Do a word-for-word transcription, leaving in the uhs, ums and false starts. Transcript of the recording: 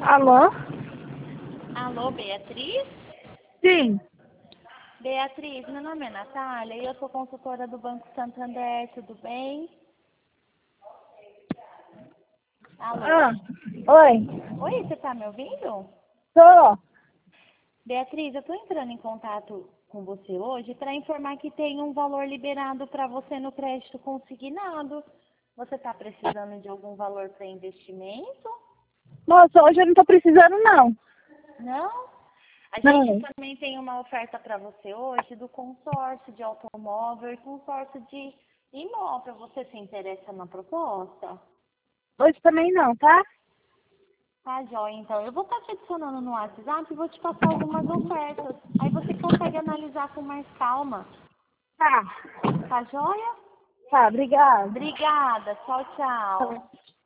Alô? Alô, Beatriz? Sim. Beatriz, meu nome é Natália e eu sou consultora do Banco Santander, tudo bem? Alô? Ah, oi. Oi, você tá me ouvindo? Tô. Beatriz, eu tô entrando em contato com você hoje para informar que tem um valor liberado para você no crédito consignado. Você tá precisando de algum valor para investimento? Moça, hoje eu não tô precisando, não. Não? A gente Não. também tem uma oferta para você hoje do consórcio de automóvel e consórcio de imóvel. Você se interessa na proposta? Hoje também não, tá? Tá, joia. Então, eu vou estar te adicionando no WhatsApp e vou te passar algumas ofertas. Aí você consegue analisar com mais calma. Tá. Tá, joia? Tá, obrigada. Obrigada. Tchau, tchau. Tá.